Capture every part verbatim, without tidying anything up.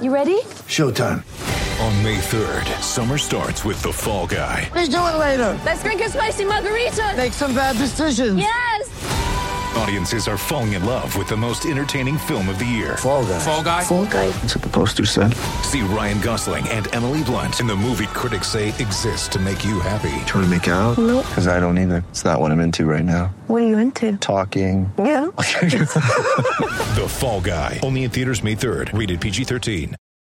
You ready? Showtime. On May third, summer starts with The Fall Guy. Let's do it later. Let's drink a spicy margarita. Make some bad decisions. Yes. Audiences are falling in love with the most entertaining film of the year. Fall Guy. Fall Guy. Fall Guy. That's what the poster said. See Ryan Gosling and Emily Blunt in the movie critics say exists to make you happy. Trying to make it out? Nope. Because I don't either. It's not what I'm into right now. What are you into? Talking. Yeah. The Fall Guy. Only in theaters May third. Rated P G thirteen.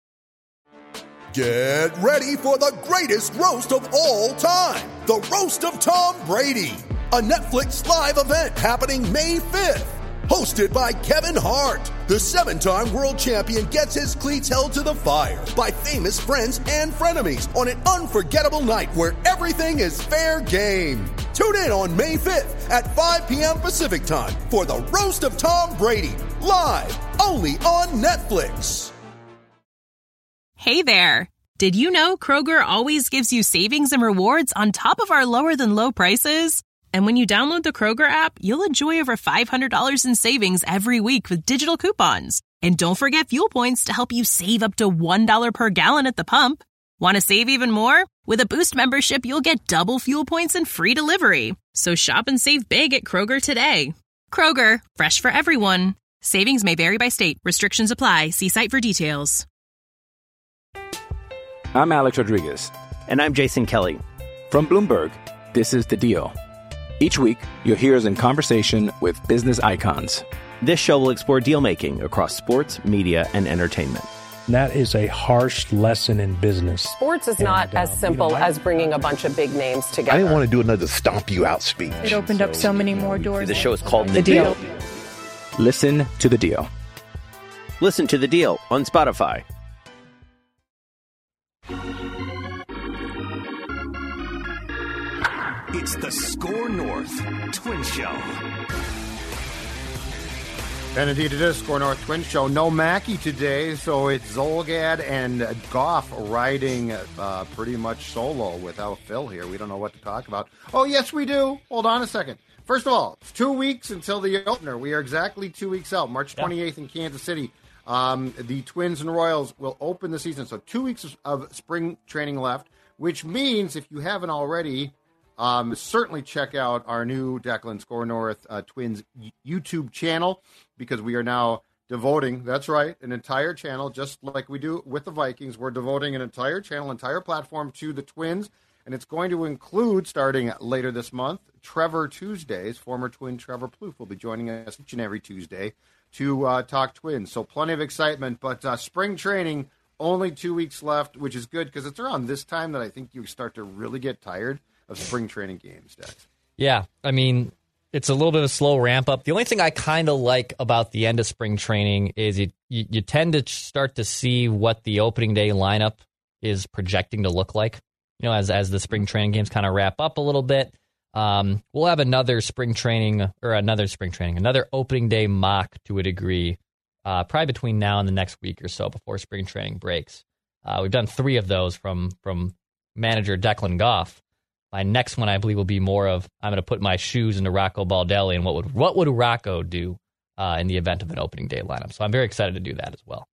Get ready for the greatest roast of all time. The Roast of Tom Brady. A Netflix live event happening May fifth. Hosted by Kevin Hart. The seven-time world champion gets his cleats held to the fire by famous friends and frenemies on an unforgettable night where everything is fair game. Tune in on May fifth at five p.m. Pacific time for the Roast of Tom Brady. Live only on Netflix. Hey there. Did you know Kroger always gives you savings and rewards on top of our lower than low prices? And when you download the Kroger app, you'll enjoy over five hundred dollars in savings every week with digital coupons. And don't forget fuel points to help you save up to one dollar per gallon at the pump. Want to save even more? With a Boost membership, you'll get double fuel points and free delivery. So shop and save big at Kroger today. Kroger, fresh for everyone. Savings may vary by state. Restrictions apply. See site for details. I'm Alex Rodriguez. And I'm Jason Kelly. From Bloomberg, this is The Deal. Each week, you'll hear us in conversation with business icons. This show will explore deal-making across sports, media, and entertainment. That is a harsh lesson in business. Sports is not and, uh, as simple you know, as bringing a bunch of big names together. I didn't want to do another stomp you out speech. It opened so, up so many more doors. The show is called The, the deal. deal. Listen to The Deal. Listen to The Deal on Spotify. It's the Score North Twin Show. And indeed it is Score North Twin Show. No Mackey today, so it's Zulgad and Goff riding uh, pretty much solo without Phil here. We don't know what to talk about. Oh, yes, we do. Hold on a second. First of all, it's two weeks until the opener. We are exactly two weeks out, March twenty-eighth in Kansas City. Um, the Twins and Royals will open the season. So two weeks of spring training left, which means if you haven't already... Um, certainly check out our new Declan Score North uh, Twins YouTube channel, because we are now devoting, that's right, an entire channel, just like we do with the Vikings. We're devoting an entire channel, entire platform to the Twins, and it's going to include, starting later this month, Trevor Tuesdays. Former Twin Trevor Plouffe will be joining us each and every Tuesday to uh, talk Twins. So plenty of excitement, but uh, spring training, only two weeks left, which is good because it's around this time that I think you start to really get tired of spring training games, Dex. Yeah, I mean, it's a little bit of a slow ramp up. The only thing I kind of like about the end of spring training is you, you, you tend to start to see what the opening day lineup is projecting to look like. You know, as as the spring training games kind of wrap up a little bit. Um, we'll have another spring training, or another spring training, another opening day mock to a degree, uh, probably between now and the next week or so before spring training breaks. Uh, we've done three of those from from manager Declan Goff. My next one, I believe, will be more of, I'm going to put my shoes into Rocco Baldelli, and what would what would Rocco do uh, in the event of an opening day lineup? So I'm very excited to do that as well.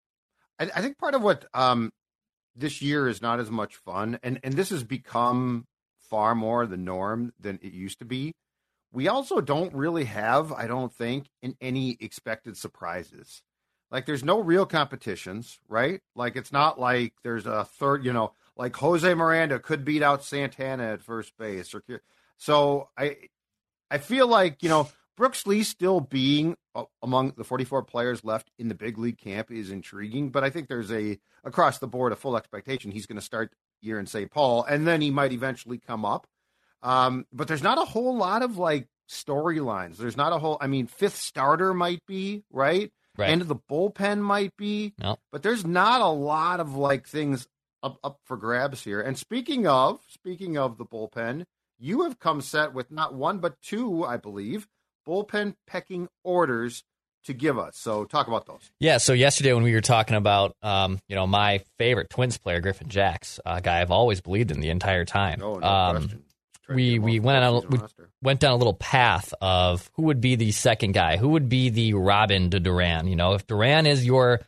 I, I think part of what um, this year is not as much fun, and, and this has become far more the norm than it used to be. We also don't really have, I don't think, in any expected surprises. Like, there's no real competitions, right? Like, it's not like there's a third, you know, like Jose Miranda could beat out Santana at first base. Or so I I feel like, you know, Brooks Lee still being among the forty-four players left in the big league camp is intriguing, but I think there's a, across the board, a full expectation he's going to start year in Saint Paul, and then he might eventually come up. Um, but there's not a whole lot of, like, storylines. There's not a whole, I mean, fifth starter might be, right? Right. End of the bullpen might be, no. But there's not a lot of, like, things Up, up for grabs here. And speaking of, speaking of the bullpen, you have come set with not one, but two, I believe, bullpen pecking orders to give us. So talk about those. Yeah, so yesterday when we were talking about, um, you know, my favorite Twins player, Griffin Jax, a guy I've always believed in the entire time. No, no um, question. We we went on a, we went down a little path of who would be the second guy, who would be the Robin to Duran. You know, if Duran is your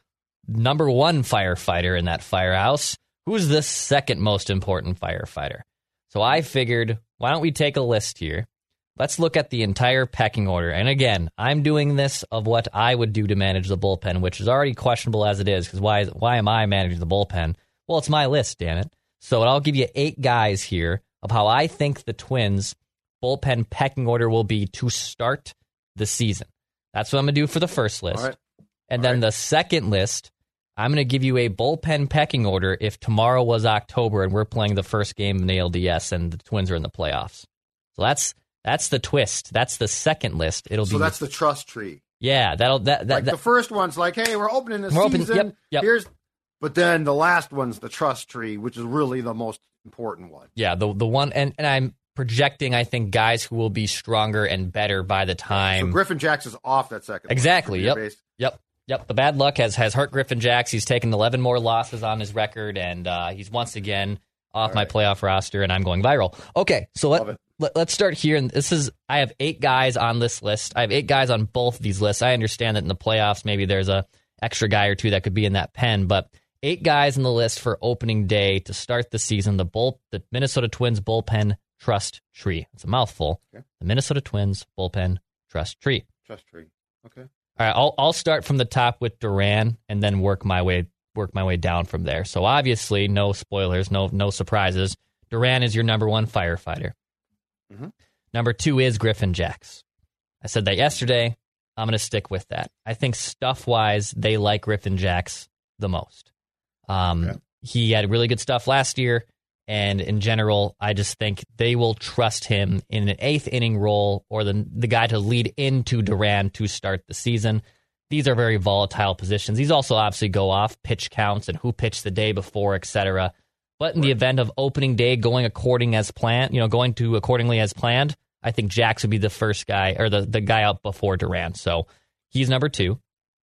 number one firefighter in that firehouse. Who's the second most important firefighter? So I figured, why don't we take a list here? Let's look at the entire pecking order. And again, I'm doing this of what I would do to manage the bullpen, which is already questionable as it is, because why, why am I managing the bullpen? Well, it's my list, damn it. So I'll give you eight guys here of how I think the Twins' bullpen pecking order will be to start the season. That's what I'm going to do for the first list. All right. And All then right. the second list, I'm going to give you a bullpen pecking order if tomorrow was October and we're playing the first game in the L D S and the Twins are in the playoffs. So that's that's the twist. That's the second list. It'll so be that's the trust tree. Yeah, that'll that that, Like that the first one's like, hey, we're opening the We're season. open- yep, yep. Here's, but then the last one's the trust tree, which is really the most important one. yeah, the the one and, and I'm projecting I think guys who will be stronger and better by the time So Griffin Jacks is off that second. Exactly. One, Yep. base. Yep. Yep. The bad luck has, has hurt Griffin Jacks. He's taken eleven more losses on his record, and uh, he's once again off All my right. playoff roster, and I'm going viral. Okay, so Love let, it. let, let's start here. And this is I have eight guys on this list. I have eight guys on both of these lists. I understand that in the playoffs, maybe there's a extra guy or two that could be in that pen, but eight guys on the list for opening day to start the season. The bull, the Minnesota Twins bullpen trust tree. It's a mouthful. Okay. The Minnesota Twins bullpen trust tree. Trust tree. Okay. All right, I'll I'll start from the top with Duran and then work my way work my way down from there. So obviously, no spoilers, no no surprises. Duran is your number one firefighter. Mm-hmm. Number two is Griffin Jacks. I said that yesterday. I'm going to stick with that. I think stuff-wise, they like Griffin Jacks the most. Um, Okay. He had really good stuff last year, and in general, I just think they will trust him in an eighth inning role or the the guy to lead into Duran to start the season. These are very volatile positions. These also obviously go off pitch counts and who pitched the day before, et cetera. But in the event of opening day going according as planned, you know, going to accordingly as planned, I think Jacks would be the first guy or the, the guy out before Duran. So he's number two.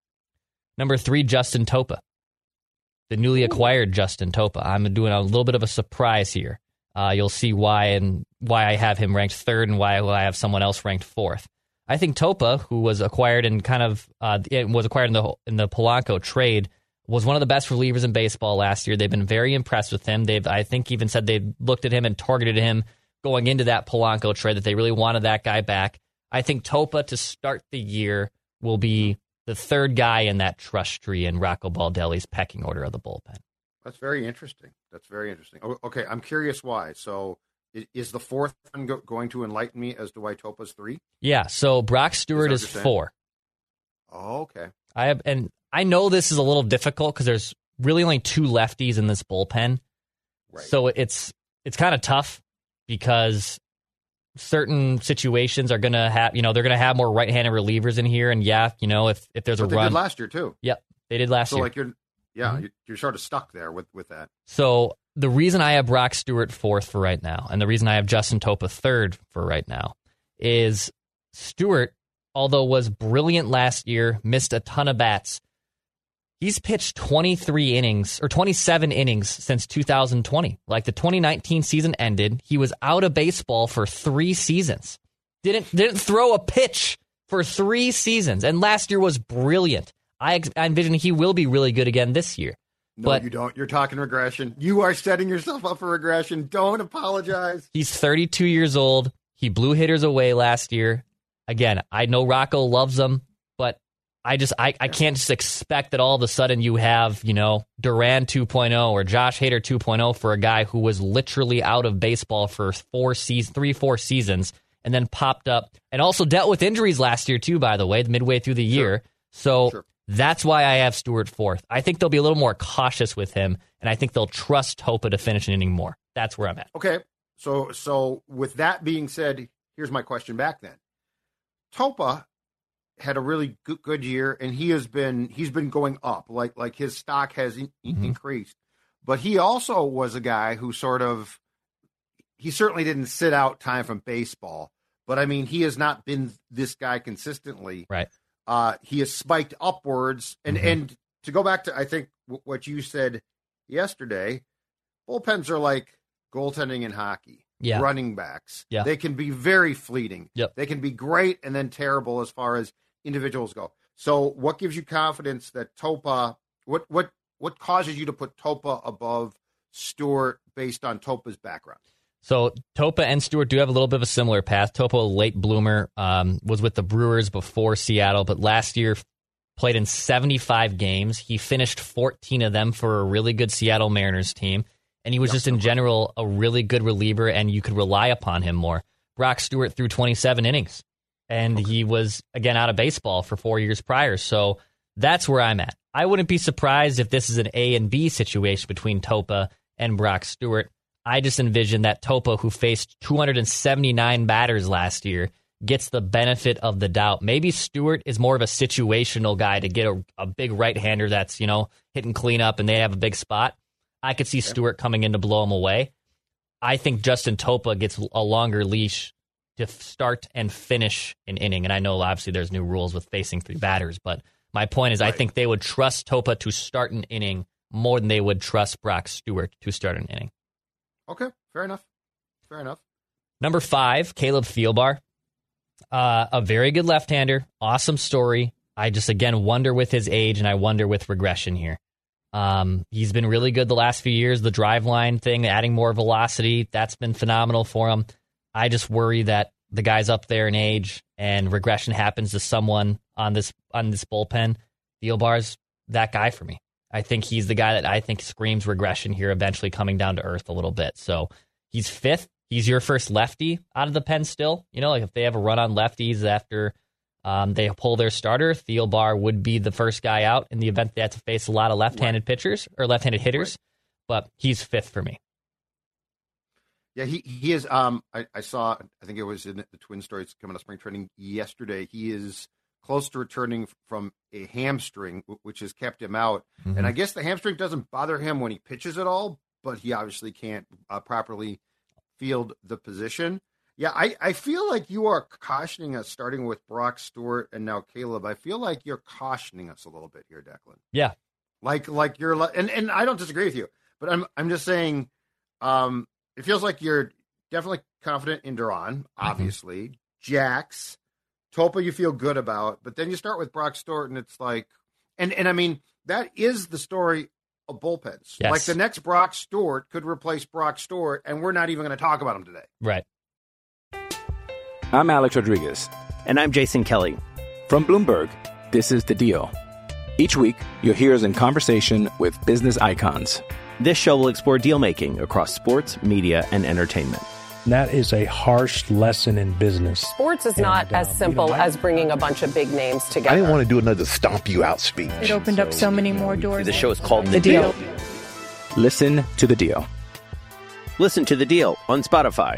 Number three, Justin Topa. The newly acquired Justin Topa. I'm doing a little bit of a surprise here. Uh, you'll see why and why I have him ranked third and why I have someone else ranked fourth. I think Topa, who was acquired and kind of uh, it was acquired in the in the Polanco trade, was one of the best relievers in baseball last year. They've been very impressed with him. They've, I think, even said they looked at him and targeted him going into that Polanco trade, that they really wanted that guy back. I think Topa to start the year will be the third guy in that trust tree in Rocco Baldelli's pecking order of the bullpen. That's very interesting. That's very interesting. O- Okay, I'm curious why. So i- is the fourth one go- going to enlighten me as to why Topa's three? Yeah, so Brock Stewart Is is, that what you're saying? four. Oh, okay. I have, and I know this is a little difficult because there's really only two lefties in this bullpen. Right. So it's it's kind of tough because certain situations are going to have, you know, they're going to have more right-handed relievers in here. And yeah, you know, if, if there's But a they run. did last year, too. Yep, they did last So, year. like, you're, yeah, Mhm. you're, you're sort of stuck there with, with that. So the reason I have Brock Stewart fourth for right now, and the reason I have Justin Topa third for right now, is Stewart, although was brilliant last year, missed a ton of bats. He's pitched twenty-three innings or twenty-seven innings since two thousand twenty. Like the twenty nineteen season ended, he was out of baseball for three seasons. Didn't didn't throw a pitch for three seasons, and last year was brilliant. I, ex- I envision he will be really good again this year. No, but you don't. You're talking regression. You are setting yourself up for regression. Don't apologize. He's thirty-two years old. He blew hitters away last year. Again, I know Rocco loves him, but I just I, I can't just expect that all of a sudden you have, you know, Duran two point oh or Josh Hader two point oh for a guy who was literally out of baseball for four seasons, three, four seasons, and then popped up and also dealt with injuries last year too, by the way, midway through the year. Sure. So Sure. that's why I have Stewart fourth. I think they'll be a little more cautious with him, and I think they'll trust Topa to finish an inning more. That's where I'm at. Okay. So, so with that being said, here's my question back then. Topa had a really good, good year, and he has been he's been going up. Like like his stock has in, Mm-hmm. increased, but he also was a guy who sort of he certainly didn't sit out time from baseball. But I mean, he has not been this guy consistently. Right. Uh, he has spiked upwards, and Mm-hmm. and to go back to I think w- what you said yesterday, bullpens are like goaltending in hockey. Yeah. Running backs. Yeah. They can be very fleeting. Yep. They can be great and then terrible as far as individuals go. So what gives you confidence that Topa what what what causes you to put Topa above Stewart based on Topa's background? So Topa and Stewart do have a little bit of a similar path. Topa, a late bloomer, um, was with the Brewers before Seattle, but last year played in seventy-five games. He finished fourteen of them for a really good Seattle Mariners team, and he was yep. just in general a really good reliever, and you could rely upon him more. Brock Stewart threw twenty-seven innings, and okay. he was, again, out of baseball for four years prior. So that's where I'm at. I wouldn't be surprised if this is an A and B situation between Topa and Brock Stewart. I just envision that Topa, who faced two hundred seventy-nine batters last year, gets the benefit of the doubt. Maybe Stewart is more of a situational guy to get a, a big right-hander that's, you know, hitting cleanup and they have a big spot. I could see yeah. Stewart coming in to blow him away. I think Justin Topa gets a longer leash to start and finish an inning. And I know, obviously, there's new rules with facing three batters, but my point is right. I think they would trust Topa to start an inning more than they would trust Brock Stewart to start an inning. Okay, fair enough. Fair enough. Number five, Caleb Thielbar. Uh, a very good left-hander. Awesome story. I just, again, wonder with his age, and I wonder with regression here. Um, he's been really good the last few years. The drive line thing, adding more velocity, that's been phenomenal for him. I just worry that the guy's up there in age and regression happens to someone on this on this bullpen. Thielbar's that guy for me. I think he's the guy that I think screams regression here, eventually coming down to earth a little bit. So he's fifth. He's your first lefty out of the pen still. You know, like if they have a run on lefties after um, they pull their starter, Thielbar would be the first guy out in the event they have to face a lot of left-handed right. pitchers or left-handed hitters. Right. But he's fifth for me. Yeah, he he is. Um, I, I saw. I think it was in the Twin Stories coming to spring training yesterday. He is close to returning from a hamstring, which has kept him out. Mm-hmm. And I guess the hamstring doesn't bother him when he pitches at all, but he obviously can't uh, properly field the position. Yeah, I, I feel like you are cautioning us, starting with Brock Stewart and now Caleb. I feel like you're cautioning us a little bit here, Declan. Yeah, like like you're and and I don't disagree with you, but I'm I'm just saying, um, it feels like you're definitely confident in Duran, obviously, mm-hmm. Jax. Topa you feel good about, but then you start with Brock Stewart, and it's like, and and I mean, that is the story of bullpens. Yes. Like the next Brock Stewart could replace Brock Stewart, and we're not even going to talk about him today. Right. I'm Alex Rodriguez. And I'm Jason Kelly. From Bloomberg, this is The Deal. Each week, you'll hear us in conversation with business icons. This show will explore deal-making across sports, media, and entertainment. That is a harsh lesson in business. Sports is not and, uh, as simple you know, as bringing a bunch of big names together. I didn't want to do another stomp you out speech. It opened so, up so many more doors. The show is called The, the deal. deal. Listen to The Deal. Listen to The Deal on Spotify.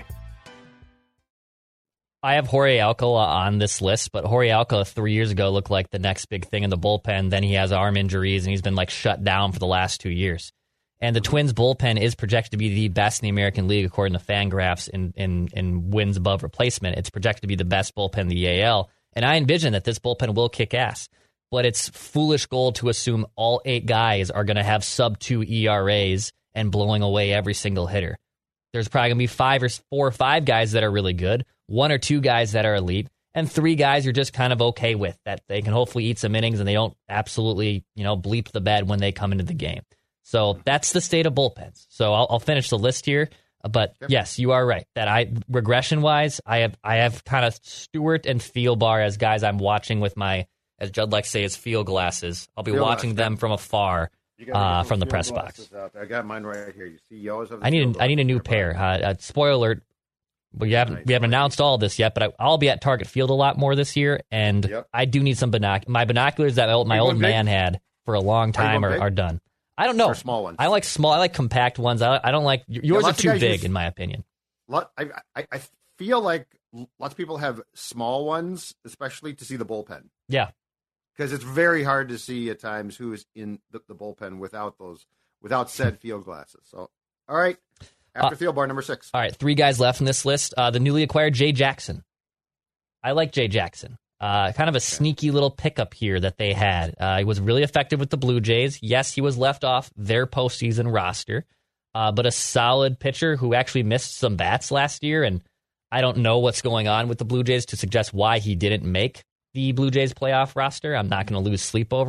I have Jorge Alcala on this list, but Jorge Alcala three years ago looked like the next big thing in the bullpen. Then he has arm injuries, and he's been like shut down for the last two years. And the Twins bullpen is projected to be the best in the American League, according to Fangraphs, in, in, in wins above replacement. It's projected to be the best bullpen in the A L. And I envision that this bullpen will kick ass. But it's foolish goal to assume all eight guys are going to have sub two E R As and blowing away every single hitter. There's probably going to be five or four or five guys that are really good, one or two guys that are elite, and three guys you're just kind of okay with, that they can hopefully eat some innings and they don't absolutely, you know, bleep the bed when they come into the game. So that's the state of bullpens. So I'll, I'll finish the list here, but yep. yes, you are right that I regression wise, I have I have kind of Stewart and Thielbar as guys I'm watching with my, as Judd likes to say, his field glasses. I'll be field watching glass, them yeah. from afar uh, from the press box. I got mine right here. You see, you always have. I need a, I need a new pair. Uh, uh, spoiler alert: we haven't nice. we haven't announced all this yet, but I, I'll be at Target Field a lot more this year, and yep. I do need some binoc. My binoculars that my old man had for a long time are, are, are done. I don't know. Or small ones. I like small. I like compact ones. I, I don't like yours yeah, are too big, use, in my opinion. Lot, I, I I feel like lots of people have small ones, especially to see the bullpen. Yeah, because it's very hard to see at times who is in the, the bullpen without those without said field glasses. So, all right, after uh, Thielbar, number six. All right, three guys left in this list. Uh, the newly acquired Jay Jackson. I like Jay Jackson. Uh, kind of a sneaky little pickup here that they had. Uh, he was really effective with the Blue Jays. Yes, he was left off their postseason roster, uh, but a solid pitcher who actually missed some bats last year. And I don't know what's going on with the Blue Jays to suggest why he didn't make the Blue Jays playoff roster. I'm not going to lose sleep over it.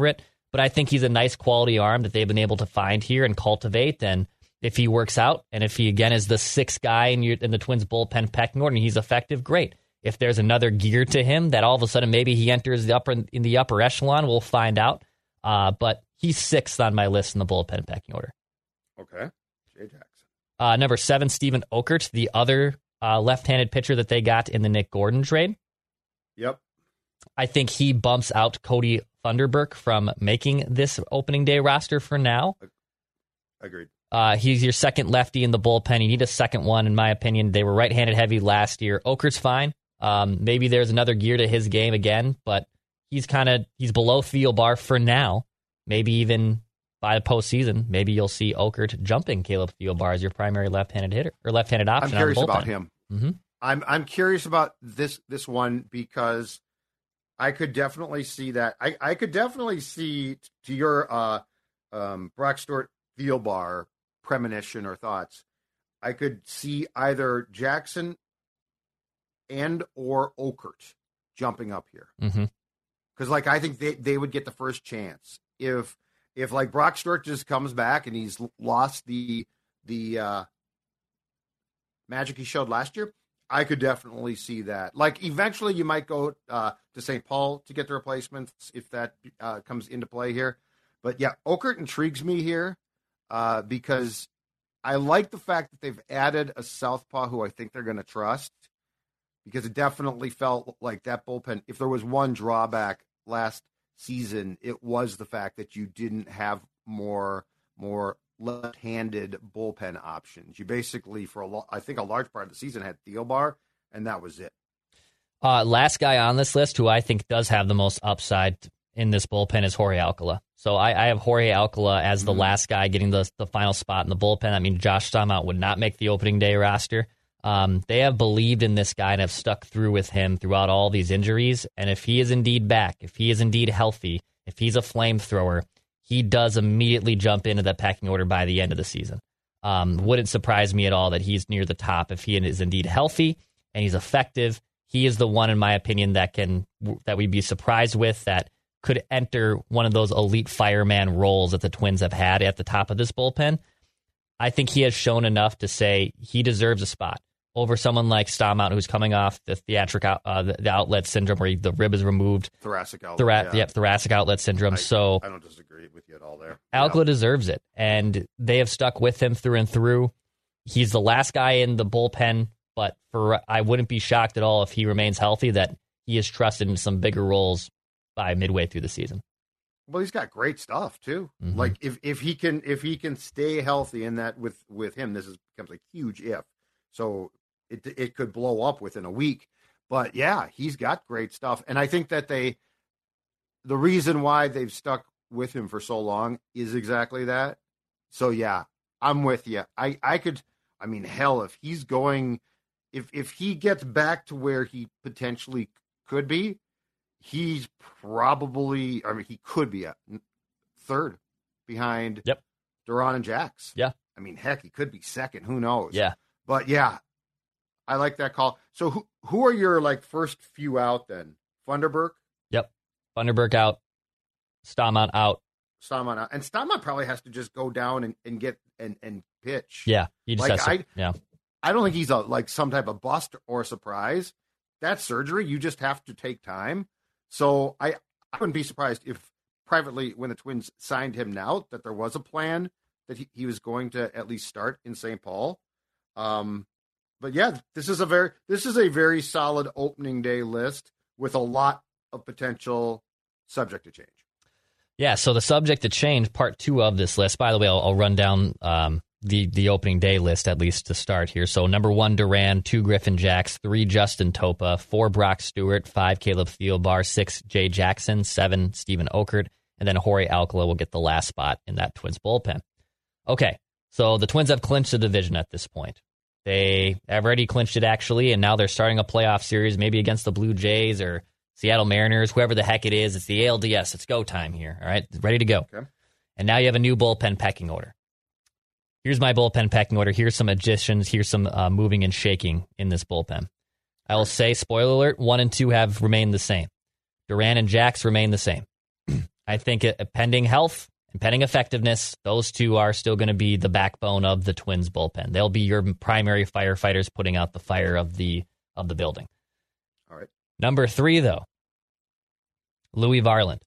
but I think he's a nice quality arm that they've been able to find here and cultivate. And if he works out, and if he, again, is the sixth guy in, your, in the Twins bullpen pecking order and he's effective, great. If there's another gear to him that all of a sudden maybe he enters the upper in the upper echelon, we'll find out. Uh, but he's sixth on my list in the bullpen pecking order. Okay. Jay Jackson. Uh, number seven, Steven Okert, the other uh, left-handed pitcher that they got in the Nick Gordon trade. Yep. I think he bumps out Cody Funderburk from making this opening day roster for now. Agreed. Uh, he's your second lefty in the bullpen. You need a second one, in my opinion. They were right-handed heavy last year. Okert's fine. Um, maybe there's another gear to his game again, but he's kind of he's below Thielbar for now. Maybe even by the postseason, maybe you'll see Okert jumping Caleb Thielbar as your primary left-handed hitter or left-handed option. I'm curious on the bullpen. about him. Mm-hmm. I'm I'm curious about this this one because I could definitely see that. I, I could definitely see to your uh, um, Brock Stewart Thielbar premonition or thoughts. I could see either Jackson and or Okert jumping up here. Mm-hmm. Because, like, I think they, they would get the first chance. If, if like, Brock Stewart just comes back and he's lost the the uh, magic he showed last year, I could definitely see that. Like, eventually you might go uh, to Saint Paul to get the replacements if that uh, comes into play here. But, yeah, Okert intrigues me here uh, because I like the fact that they've added a southpaw who I think they're going to trust. Because it definitely felt like that bullpen, if there was one drawback last season, it was the fact that you didn't have more more left-handed bullpen options. You basically, for a lo- I think a large part of the season, had Thielbar, and that was it. Uh, last guy on this list who I think does have the most upside in this bullpen is Jorge Alcala. So I, I have Jorge Alcala as the mm-hmm. last guy getting the, the final spot in the bullpen. I mean, Josh Staumont would not make the opening day roster. Um, they have believed in this guy and have stuck through with him throughout all these injuries. And if he is indeed back, if he is indeed healthy, if he's a flamethrower, he does immediately jump into the pecking order by the end of the season. Um, wouldn't surprise me at all that he's near the top if he is indeed healthy and he's effective. He is the one, in my opinion, that can that we'd be surprised with, that could enter one of those elite fireman roles that the Twins have had at the top of this bullpen. I think he has shown enough to say he deserves a spot over someone like Staumont, who's coming off the theatric out, uh, the, the outlet syndrome where he, the rib is removed. Thoracic outlet. Thora- yeah. Yep, thoracic outlet syndrome. I, so I don't disagree with you at all there. Alcala yeah. deserves it, and they have stuck with him through and through. He's the last guy in the bullpen, but for I wouldn't be shocked at all if he remains healthy that he is trusted in some bigger roles by midway through the season. Well, he's got great stuff too. Mm-hmm. Like if, if he can if he can stay healthy in that with, with him, this is becomes a huge if. So it it could blow up within a week. But yeah, he's got great stuff. And I think that they the reason why they've stuck with him for so long is exactly that. So yeah, I'm with you. I, I could I mean hell if he's going if if he gets back to where he potentially could be, he's probably, I mean, he could be a third behind yep. Duran and Jax. Yeah. I mean, heck, he could be second. Who knows? Yeah. But yeah, I like that call. So who who are your like first few out then? Funderburk? Yep. Funderburk out. Staumont out. Staumont out. And Staumont probably has to just go down and, and get and, and pitch. Yeah. He just like, has to, I, yeah. I don't think he's a like some type of bust or surprise. That's surgery. You just have to take time. So I, I wouldn't be surprised if privately when the Twins signed him now that there was a plan that he, he was going to at least start in Saint Paul. Um, but yeah, this is a very this is a very solid opening day list with a lot of potential subject to change. Yeah, so the subject to change, part two of this list. By the way, I'll, I'll run down um, the the opening day list at least to start here. So number one, Duran, two, Griffin Jax, three, Justin Topa, four, Brock Stewart, five, Caleb Thielbar, six, Jay Jackson, seven, Steven Okert, and then Jorge Alcala will get the last spot in that Twins bullpen. Okay, so the Twins have clinched the division at this point. They have already clinched it, actually, and now they're starting a playoff series, maybe against the Blue Jays or Seattle Mariners, whoever the heck it is. It's the A L D S. It's go time here, all right? Ready to go. Okay. And now you have a new bullpen pecking order. Here's my bullpen pecking order. Here's some additions. Here's some uh, moving and shaking in this bullpen. I will say, spoiler alert, one and two have remained the same. Duran and Jax remain the same. I think it, pending health and pending effectiveness, those two are still going to be the backbone of the Twins bullpen. They'll be your primary firefighters putting out the fire of the of the building. All right. Number three, though, Louis Varland.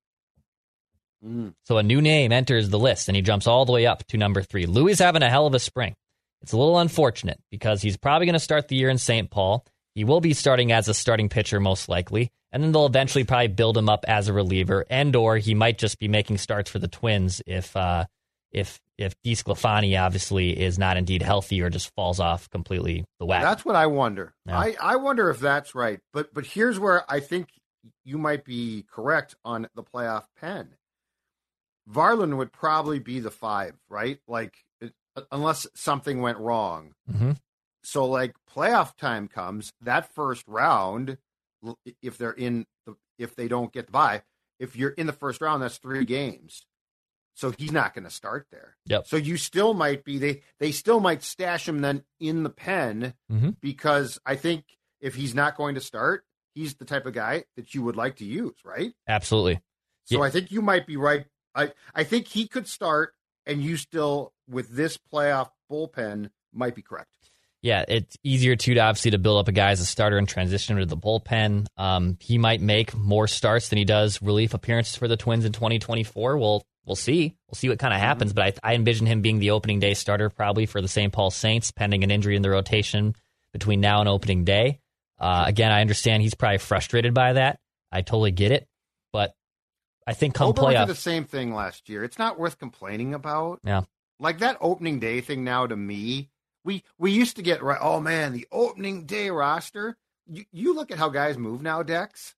Mm. So a new name enters the list, and he jumps all the way up to number three. Louis is having a hell of a spring. It's a little unfortunate because he's probably going to start the year in Saint Paul. He will be starting as a starting pitcher most likely, and then they'll eventually probably build him up as a reliever, and or he might just be making starts for the Twins if uh, if if DeSclafani obviously is not indeed healthy or just falls off completely the wagon. That's what I wonder. Yeah. I, I wonder if that's right. But but here's where I think you might be correct on the playoff pen. Varland would probably be the five, right? Like, it, unless something went wrong. Mm-hmm. So, like, playoff time comes, that first round, if they're in, the, if they don't get the bye, if you're in the first round, that's three games. So he's not going to start there. Yep. So you still might be, they, they still might stash him then in the pen mm-hmm. because I think if he's not going to start, he's the type of guy that you would like to use, right? Absolutely. So yeah. I think you might be right. I, I think he could start, and you still, with this playoff bullpen, might be correct. Yeah, it's easier, too, to obviously to build up a guy as a starter and transition him to the bullpen. Um, he might make more starts than he does relief appearances for the Twins in twenty twenty-four. We'll, we'll see. We'll see what kind of Mm-hmm. happens, but I, I envision him being the opening day starter probably for the Saint Paul Saints, pending an injury in the rotation between now and opening day. Uh, again, I understand he's probably frustrated by that. I totally get it, but I think come Oberle playoff, did the same thing last year. It's not worth complaining about. Yeah, like that opening day thing. Now, to me, we we used to get right. Oh man, the opening day roster. You you look at how guys move now, Dex.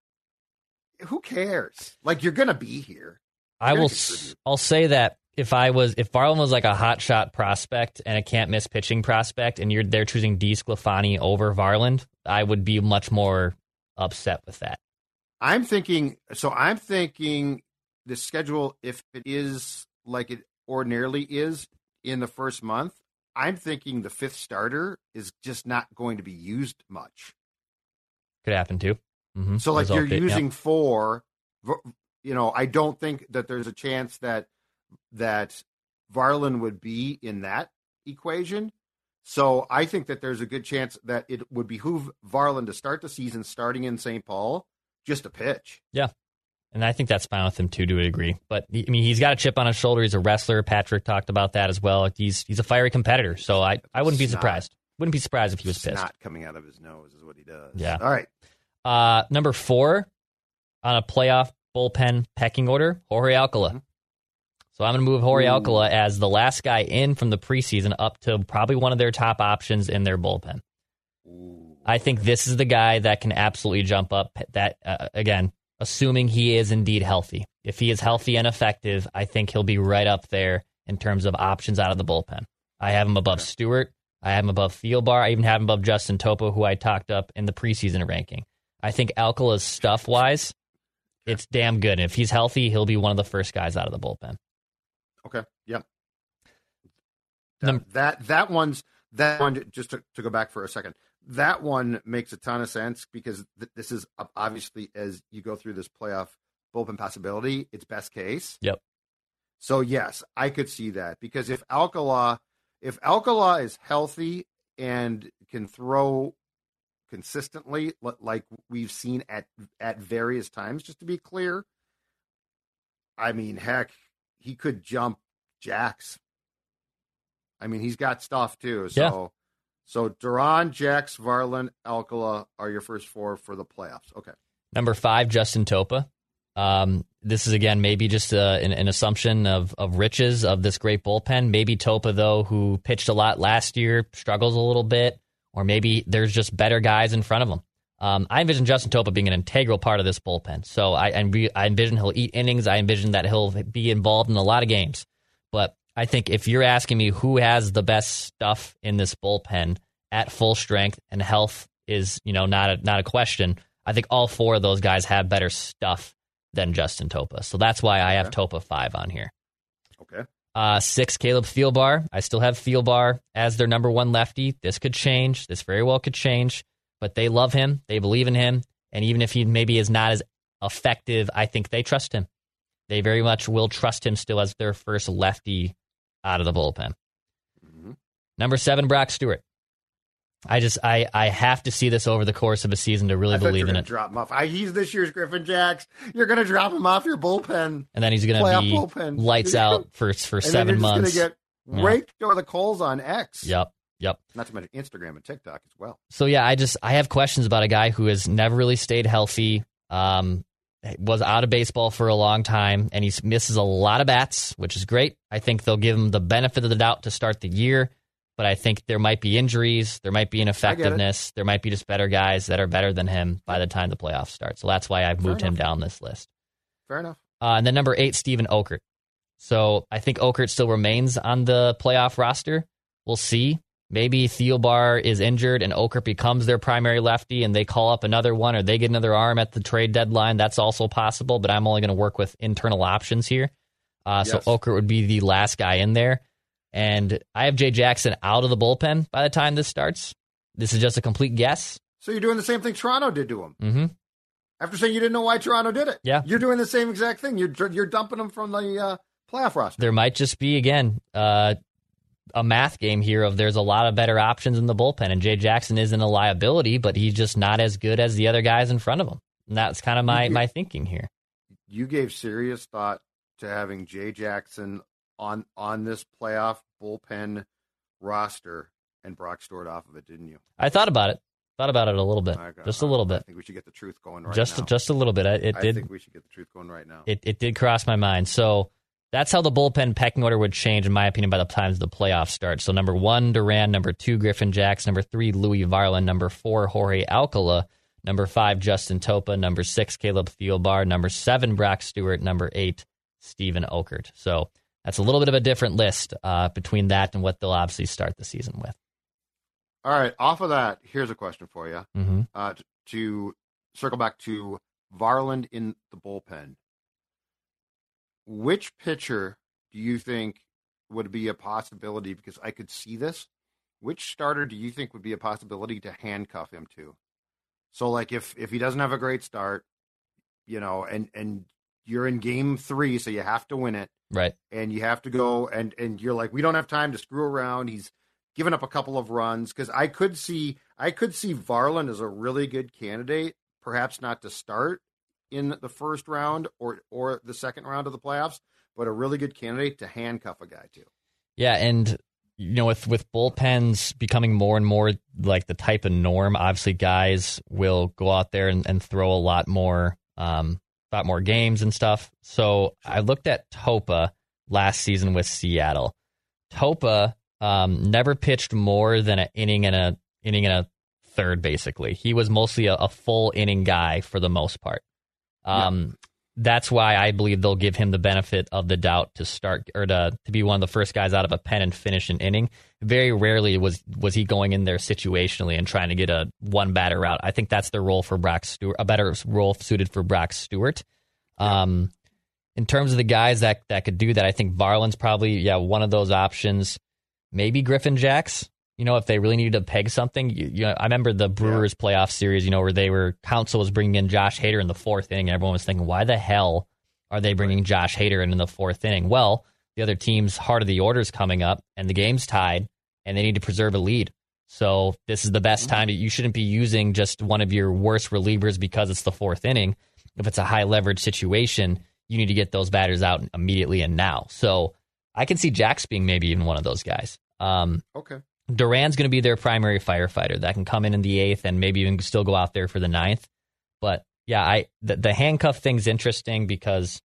Who cares? Like, you're gonna be here. You're I will. contribute. I'll say that if I was, if Varland was like a hot shot prospect and a can't miss pitching prospect, and you're they're choosing DeSclafani over Varland, I would be much more upset with that. I'm thinking, so I'm thinking the schedule, if it is like it ordinarily is in the first month, I'm thinking the fifth starter is just not going to be used much. Could happen too. Mm-hmm. So like Result you're bit, using yep. four, you know, I don't think that there's a chance that, that Varland would be in that equation. So I think that there's a good chance that it would behoove Varland to start the season starting in Saint Paul, just a pitch. Yeah. And I think that's fine with him, too, to a degree. But, I mean, he's got a chip on his shoulder. He's a wrestler. Patrick talked about that as well. He's he's a fiery competitor, so I, I wouldn't be surprised. Wouldn't be surprised if he was pissed. Snot coming out of his nose is what he does. Yeah. All right. Uh, number four on a playoff bullpen pecking order, Jorge Alcala. Mm-hmm. So I'm going to move Jorge Ooh. Alcala as the last guy in from the preseason up to probably one of their top options in their bullpen. Ooh. I think this is the guy that can absolutely jump up. That uh, again, assuming he is indeed healthy. If he is healthy and effective, I think he'll be right up there in terms of options out of the bullpen. I have him above Stewart. I have him above Thielbar. I even have him above Justin Topa, who I talked up in the preseason ranking. I think Alcala's stuff-wise, it's damn good. And if he's healthy, he'll be one of the first guys out of the bullpen. Okay. Yep. Num- that that one's that one. Just to, to go back for a second, that one makes a ton of sense because th- this is obviously, as you go through this playoff bullpen possibility, it's best case. Yep. So yes, I could see that because if Alcala, if Alcala is healthy and can throw consistently, like we've seen at at various times, just to be clear, I mean, heck, he could jump Jax. I mean, he's got stuff too. So, yeah. so Duran, Jax, Varland, Alcala are your first four for the playoffs. Okay. Number five, Justin Topa. Um, this is, again, maybe just a, an, an assumption of, of riches of this great bullpen. Maybe Topa, though, who pitched a lot last year, struggles a little bit, or maybe there's just better guys in front of him. Um, I envision Justin Topa being an integral part of this bullpen. So I, I envision he'll eat innings. I envision that he'll be involved in a lot of games. But I think if you're asking me who has the best stuff in this bullpen at full strength and health is, you know, not a, not a question, I think all four of those guys have better stuff than Justin Topa. So that's why I have okay. Topa five on here. Okay. Uh, six, Caleb Thielbar. I still have Thielbar as their number one lefty. This could change. This very well could change. But they love him. They believe in him. And even if he maybe is not as effective, I think they trust him. They very much will trust him still as their first lefty out of the bullpen. Mm-hmm. Number seven, Brock Stewart. I just I, I have to see this over the course of a season to really I believe in it. Drop him off. I, he's this year's Griffin Jacks. You're going to drop him off your bullpen, and then he's going to be bullpen. lights out for for and seven then you're months. Just going to get raked yeah. over the coals on X. Yep, yep. Not to mention Instagram and TikTok as well. So yeah, I just I have questions about a guy who has never really stayed healthy. Um, was out of baseball for a long time, and he misses a lot of bats, which is great. I think they'll give him the benefit of the doubt to start the year. But I think there might be injuries, there might be ineffectiveness, there might be just better guys that are better than him by the time the playoffs start. So that's why I've moved him down this list. Fair enough. Uh, and then number eight, Steven Okert. So I think Okert still remains on the playoff roster. We'll see. Maybe Thielbar is injured and Okert becomes their primary lefty and they call up another one or they get another arm at the trade deadline. That's also possible, but I'm only going to work with internal options here. Uh, yes. So Okert would be the last guy in there. And I have Jay Jackson out of the bullpen by the time this starts. This is just a complete guess. So you're doing the same thing Toronto did to him. Mm-hmm. After saying you didn't know why Toronto did it. Yeah. You're doing the same exact thing. You're you're dumping him from the uh, playoff roster. There might just be, again, uh, a math game here of there's a lot of better options in the bullpen. And Jay Jackson isn't a liability, but he's just not as good as the other guys in front of him. And that's kind of my, you, my thinking here. You gave serious thought to having Jay Jackson on on this playoff bullpen roster and Brock Stewart off of it, didn't you? I thought about it. Thought about it a little bit. Okay. Just a little bit. I think we should get the truth going right just, now. Just a little bit. It I did, think we should get the truth going right now. It, it did cross my mind. So that's how the bullpen pecking order would change, in my opinion, by the time the playoffs start. So number one, Duran. Number two, Griffin Jacks. Number three, Louis Varland. Number four, Jorge Alcala. Number five, Justin Topa. Number six, Caleb Thielbar. Number seven, Brock Stewart. Number eight, Steven Okert. So that's a little bit of a different list uh, between that and what they'll obviously start the season with. All right, off of that, here's a question for you. Mm-hmm. Uh, to, to circle back to Varland in the bullpen, which pitcher do you think would be a possibility, because I could see this, which starter do you think would be a possibility to handcuff him to? So, like, if, if he doesn't have a great start, you know, and, and you're in game three, so you have to win it. Right. And you have to go, and, and you're like, we don't have time to screw around. He's given up a couple of runs, because I could see I could see Varland as a really good candidate, perhaps not to start in the first round or or the second round of the playoffs, but a really good candidate to handcuff a guy to. Yeah, and you know, with with bullpens becoming more and more like the type of norm, obviously guys will go out there and, and throw a lot more um a lot more games and stuff. So I looked at Topa last season with Seattle. Topa um, never pitched more than an inning and a inning and a third. Basically, he was mostly a, a full inning guy for the most part. Um, yeah. That's why I believe they'll give him the benefit of the doubt to start or to to be one of the first guys out of a pen and finish an inning. Very rarely was was he going in there situationally and trying to get a one batter out. I think that's the role for Brock Stewart, a better role suited for Brock Stewart. Yeah. Um, in terms of the guys that that could do that, I think Varland's probably yeah one of those options. Maybe Griffin Jacks. You know, if they really needed to peg something, you, you know, I remember the Brewers yeah. playoff series, you know, where they were, Council was bringing in Josh Hader in the fourth inning, and everyone was thinking, why the hell are they bringing Josh Hader in in the fourth inning? Well, the other team's heart of the order is coming up, and the game's tied, and they need to preserve a lead. So this is the best time. To, you shouldn't be using just one of your worst relievers because it's the fourth inning. If it's a high leverage situation, you need to get those batters out immediately and now. So I can see Jacks being maybe even one of those guys. Um, okay. Duran's going to be their primary firefighter that can come in in the eighth and maybe even still go out there for the ninth. But yeah, I the, the handcuff thing's interesting because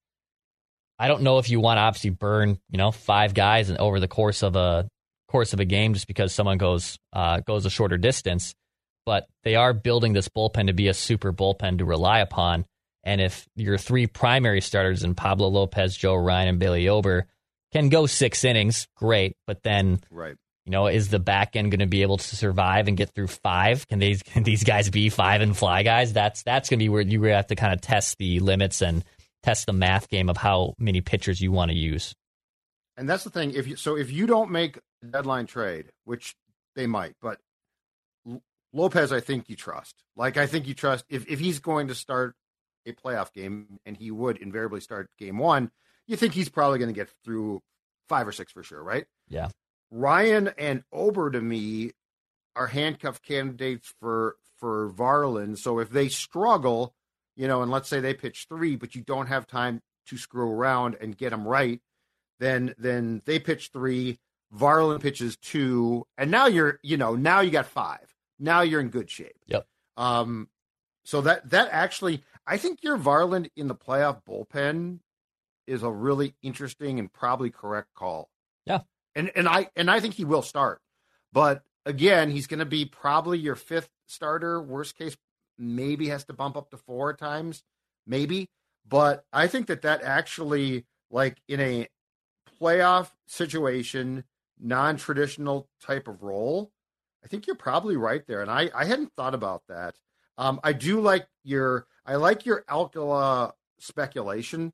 I don't know if you want to obviously burn, you know, five guys over the course of a course of a game just because someone goes uh, goes a shorter distance. But they are building this bullpen to be a super bullpen to rely upon. And if your three primary starters in Pablo Lopez, Joe Ryan, and Bailey Ober can go six innings, great. But then, right. You know, is the back end going to be able to survive and get through five? Can these can these guys be five and fly guys? That's that's going to be where you have to kind of test the limits and test the math game of how many pitchers you want to use. And that's the thing. If you, so, if you don't make a deadline trade, which they might, but Lopez, I think you trust. Like I think you trust if if he's going to start a playoff game, and he would invariably start game one, you think he's probably going to get through five or six for sure, right? Yeah. Ryan and Ober, to me, are handcuff candidates for for Varland. So if they struggle, you know, and let's say they pitch three, but you don't have time to screw around and get them right, then then they pitch three, Varland pitches two, and now you're, you know, now you got five. Now you're in good shape. Yep. Um, so that that actually, I think your Varland in the playoff bullpen is a really interesting and probably correct call. Yeah. And and I and I think he will start. But again, he's going to be probably your fifth starter. Worst case, maybe has to bump up to four at times, maybe. But I think that that actually, like in a playoff situation, non-traditional type of role, I think you're probably right there. And I, I hadn't thought about that. Um, I do like your, I like your Alcala speculation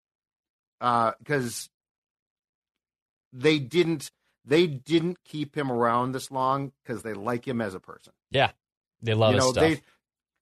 because uh, they didn't, they didn't keep him around this long because they like him as a person. Yeah, they love you his know, stuff. They,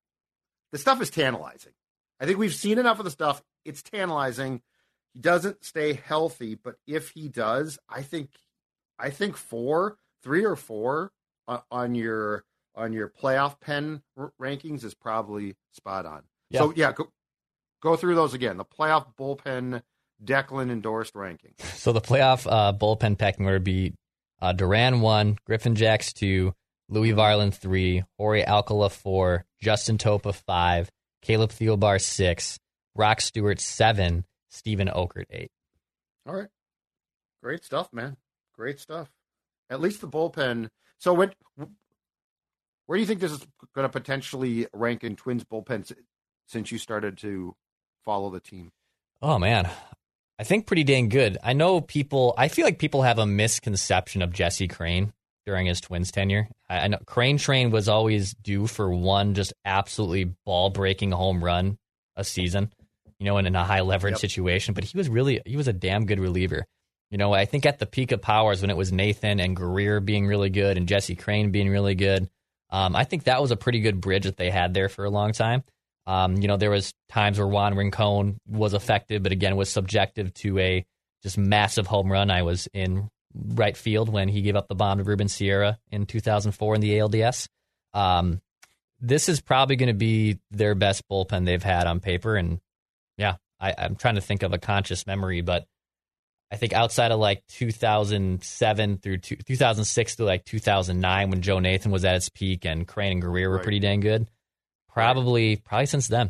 the stuff is tantalizing. I think we've seen enough of the stuff. It's tantalizing. He doesn't stay healthy, but if he does, I think, I think four, three or four on, on your on your playoff pen r- rankings is probably spot on. Yeah. So yeah, go, go through those again. The playoff bullpen Declan endorsed rankings. So the playoff uh, bullpen pecking order would be uh, Duran one, Griffin Jacks two, Louis Varland three, Jorge Alcala four, Justin Topa five, Caleb Thielbar six, Brock Stewart seven, Steven Okert eight. All right. Great stuff, man. Great stuff. At least the bullpen. So when, where do you think this is going to potentially rank in Twins bullpens since you started to follow the team? Oh, man. I think pretty dang good. I know people, I feel like people have a misconception of Jesse Crane during his Twins tenure. I, I know Crane Train was always due for one just absolutely ball-breaking home run a season, you know, in, in a high-leverage Yep. situation, but he was really, he was a damn good reliever. You know, I think at the peak of powers when it was Nathan and Guerrier being really good and Jesse Crane being really good, um, I think that was a pretty good bridge that they had there for a long time. Um, you know, there was times where Juan Rincon was effective, but again, was subjective to a just massive home run. I was in right field when he gave up the bomb to Ruben Sierra in two thousand four in the A L D S. Um, this is probably going to be their best bullpen they've had on paper. And yeah, I, I'm trying to think of a conscious memory, but I think outside of like two thousand seven through two, two thousand six through like two thousand nine when Joe Nathan was at its peak and Crane and Guerrier were Right. pretty dang good. Probably, right. probably since then.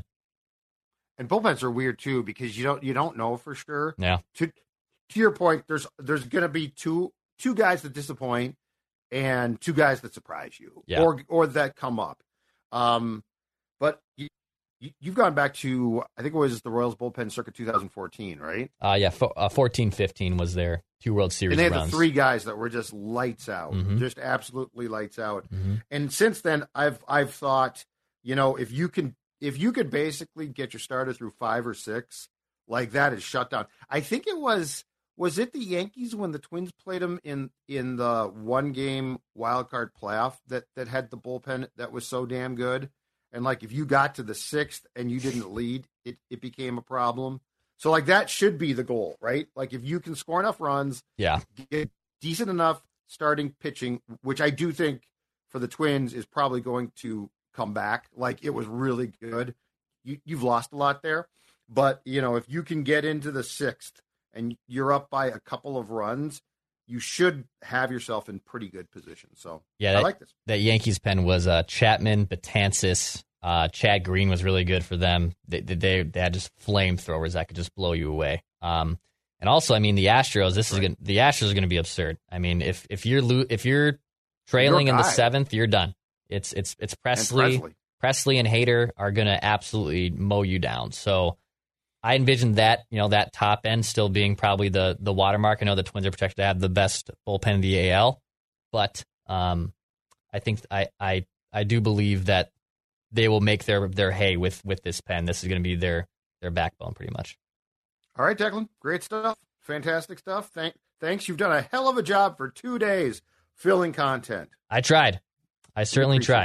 And bullpens are weird too because you don't you don't know for sure. Yeah. To to your point, there's there's going to be two two guys that disappoint and two guys that surprise you, Yeah. or or that come up. Um, but you, you you've gone back to I think it was the Royals bullpen circa two thousand fourteen, right? Uh, yeah, fo- uh, fourteen fifteen was their two World Series And they had runs. the three guys that were just lights out, Mhm. just absolutely lights out. Mm-hmm. And since then, I've I've thought, you know, if you can if you could basically get your starter through five or six, like that is shut down. I think it was was it the Yankees when the Twins played them in in the one game wild card playoff that that had the bullpen that was so damn good. And like if you got to the sixth and you didn't lead, it, it became a problem. So like that should be the goal, right? Like if you can score enough runs, Yeah. get decent enough starting pitching, which I do think for the Twins is probably going to come back. Like it was really good. You, you've lost a lot there, but you know, if you can get into the sixth and you're up by a couple of runs, you should have yourself in pretty good position. So Yeah, I that, like this. That Yankees pen was uh, Chapman, Betances, uh, Chad Green was really good for them. They, they they had just flamethrowers that could just blow you away. Um, and also, I mean, the Astros. This is gonna, the Astros are going to be absurd. I mean, if if you're lo- if you're trailing Your in the guy. seventh, you're done. It's it's it's Presley, And Presley. Presley and Hader are going to absolutely mow you down. So I envision that, you know, that top end still being probably the the watermark. I know the Twins are projected to have the best bullpen in the A L, but um, I think I, I I do believe that they will make their their hay with with this pen. This is going to be their their backbone, pretty much. All right, Declan, great stuff, fantastic stuff. Thank, thanks. You've done a hell of a job for two days filling content. I tried. I certainly appreciate try. you.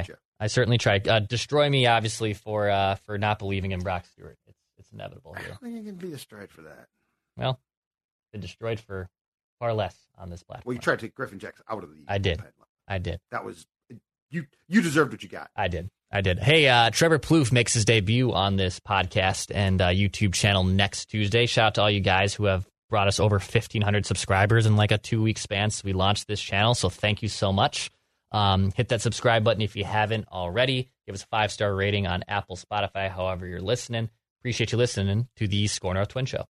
I certainly tried. Uh, destroy me, obviously, for uh, for not believing in Brock Stewart. It's it's inevitable here. I don't think you can be destroyed for that. Well, been destroyed for far less on this platform. Well, you tried to take Griffin Jackson out of the. I did. I did. That was you. You deserved what you got. I did. I did. Hey, uh, Trevor Plouffe makes his debut on this podcast and uh, YouTube channel next Tuesday. Shout out to all you guys who have brought us over fifteen hundred subscribers in like a two week span since we launched this channel. So thank you so much. Um, hit that subscribe button if you haven't already. Give us a five-star rating on Apple, Spotify, however you're listening. Appreciate you listening to the Score North Twin Show.